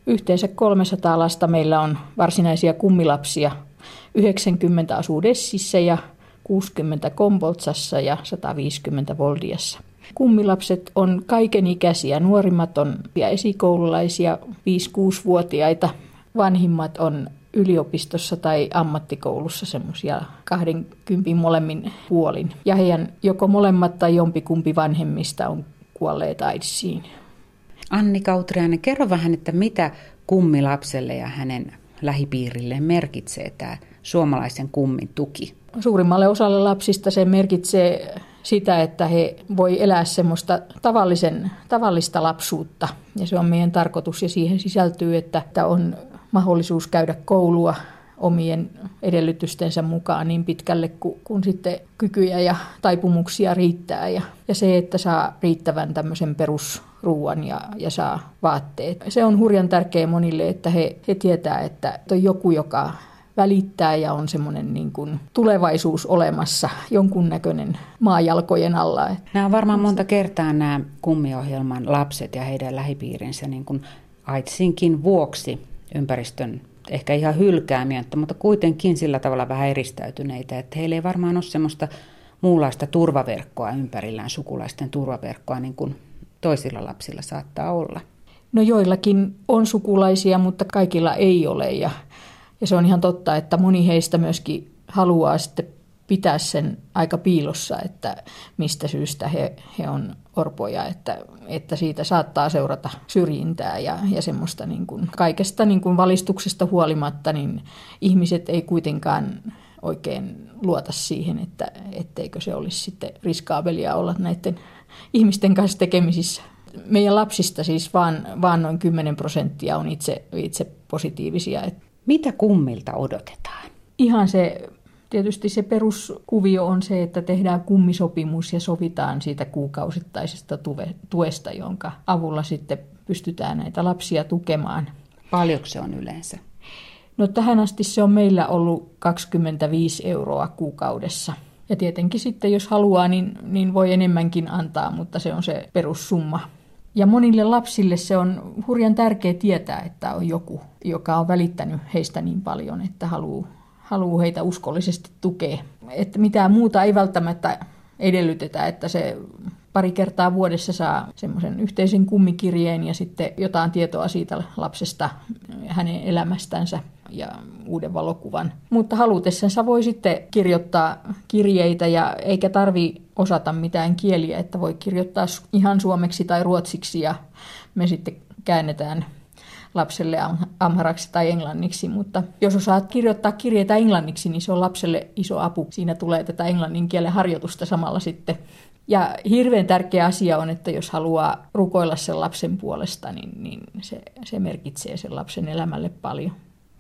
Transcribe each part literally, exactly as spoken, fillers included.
Yhteensä kolmesataa lasta meillä on varsinaisia kummilapsia. yhdeksänkymmentä asuu Dessissä ja kuusikymmentä Komboltsassa ja sata viisikymmentä Voldiassa. Kummilapset on kaikenikäisiä. Nuorimmat on esikoululaisia, viisi-kuusi-vuotiaita. Vanhimmat on yliopistossa tai ammattikoulussa semmoisia kahdenkympin molemmin puolin. Ja heidän joko molemmat tai jompikumpi vanhemmista on kuolleet AIDSiin. Anni Kautriainen, kerro vähän, että mitä kummilapselle ja hänen lähipiirilleen merkitsee tämä suomalaisen kummin tuki? Suurimmalle osalle lapsista se merkitsee sitä, että he voi elää semmoista tavallisen, tavallista lapsuutta. Ja se on meidän tarkoitus ja siihen sisältyy, että on mahdollisuus käydä koulua omien edellytystensä mukaan niin pitkälle, kun, kun sitten kykyjä ja taipumuksia riittää. Ja, ja se, että saa riittävän tämmöisen perusruuan ja, ja saa vaatteet. Se on hurjan tärkeä monille, että he, he tietää, että on joku, joka välittää ja on semmoinen niin kuin tulevaisuus olemassa, jonkunnäköinen maajalkojen alla. Nämä on varmaan monta kertaa nämä kummiohjelman lapset ja heidän lähipiirinsä niin kuin AIDSinkin vuoksi ympäristön ehkä ihan hylkäämiä, mutta kuitenkin sillä tavalla vähän eristäytyneitä, että heillä ei varmaan ole semmoista muunlaista turvaverkkoa ympärillään, sukulaisten turvaverkkoa, niin kuin toisilla lapsilla saattaa olla. No joillakin on sukulaisia, mutta kaikilla ei ole ja, ja se on ihan totta, että moni heistä myöskin haluaa sitten pitää sen aika piilossa, että mistä syystä he, he on orpoja, että, että siitä saattaa seurata syrjintää ja, ja semmoista niin kuin kaikesta niin kuin valistuksesta huolimatta, niin ihmiset ei kuitenkaan oikein luota siihen, että etteikö se olisi sitten riskaabelia olla näiden ihmisten kanssa tekemisissä. Meidän lapsista siis vaan, vaan noin kymmenen prosenttia on itse, itse positiivisia. Mitä kummilta odotetaan? Ihan se... Tietysti se peruskuvio on se, että tehdään kummisopimus ja sovitaan siitä kuukausittaisesta tuesta, jonka avulla sitten pystytään näitä lapsia tukemaan. Paljonko se on yleensä? No tähän asti se on meillä ollut kaksikymmentäviisi euroa kuukaudessa. Ja tietenkin sitten jos haluaa, niin, niin voi enemmänkin antaa, mutta se on se perussumma. Ja monille lapsille se on hurjan tärkeää tietää, että on joku, joka on välittänyt heistä niin paljon, että haluaa haluaa heitä uskollisesti tukea. Että mitään muuta ei välttämättä edellytetä, että se pari kertaa vuodessa saa semmoisen yhteisen kummikirjeen ja sitten jotain tietoa siitä lapsesta, hänen elämästänsä ja uuden valokuvan. Mutta halutessansa voi sitten kirjoittaa kirjeitä ja eikä tarvi osata mitään kieliä, että voi kirjoittaa ihan suomeksi tai ruotsiksi ja me sitten käännetään lapselle amharaksi tai englanniksi, mutta jos osaat kirjoittaa kirjeitä englanniksi, niin se on lapselle iso apu. Siinä tulee tätä englannin kielen harjoitusta samalla sitten. Ja hirveän tärkeä asia on, että jos haluaa rukoilla sen lapsen puolesta, niin, niin se, se merkitsee sen lapsen elämälle paljon.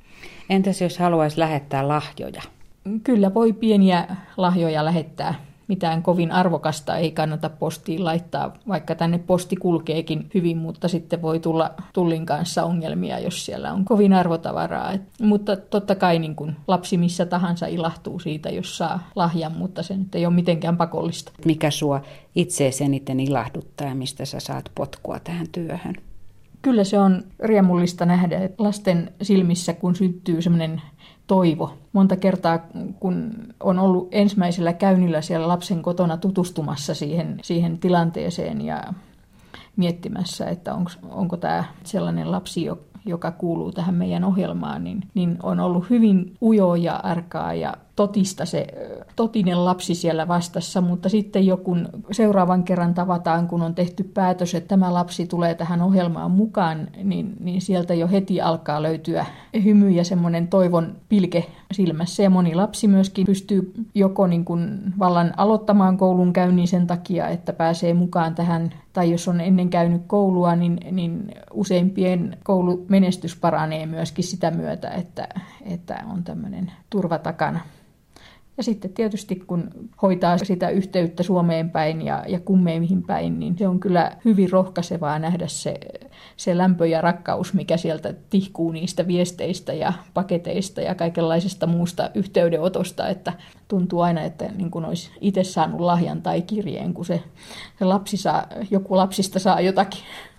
Entäs jos haluaisi lähettää lahjoja? Kyllä voi pieniä lahjoja lähettää. Mitään kovin arvokasta ei kannata postiin laittaa, vaikka tänne posti kulkeekin hyvin, mutta sitten voi tulla tullin kanssa ongelmia, jos siellä on kovin arvotavaraa. Et, mutta totta kai niin kun lapsi missä tahansa ilahtuu siitä, jos saa lahjan, mutta se nyt ei ole mitenkään pakollista. Mikä sua itseesi eniten ilahduttaa ja mistä sä saat potkua tähän työhön? Kyllä se on riemullista nähdä, että lasten silmissä, kun syttyy semmoinen toivo. Monta kertaa, kun on ollut ensimmäisellä käynnillä siellä lapsen kotona tutustumassa siihen, siihen tilanteeseen ja miettimässä, että onko, onko tämä sellainen lapsi, joka kuuluu tähän meidän ohjelmaan, niin, niin on ollut hyvin ujo ja arkaa ja totista se totinen lapsi siellä vastassa, mutta sitten jo kun seuraavan kerran tavataan, kun on tehty päätös, että tämä lapsi tulee tähän ohjelmaan mukaan, niin, niin sieltä jo heti alkaa löytyä hymy ja semmoinen toivon pilke silmässä. Ja moni lapsi myöskin pystyy joko niin kuin vallan aloittamaan koulun käynnin sen takia, että pääsee mukaan tähän, tai jos on ennen käynyt koulua, niin, niin useimpien koulumenestys paranee myöskin sitä myötä, että, että on tämmöinen turva takana. Ja sitten tietysti kun hoitaa sitä yhteyttä Suomeen päin ja, ja kummeihin päin, niin se on kyllä hyvin rohkaisevaa nähdä se, se lämpö ja rakkaus, mikä sieltä tihkuu niistä viesteistä ja paketeista ja kaikenlaisesta muusta yhteydenotosta, että tuntuu aina, että niin kuin olisi itse saanut lahjan tai kirjeen, kun se, se lapsi saa, joku lapsista saa jotakin.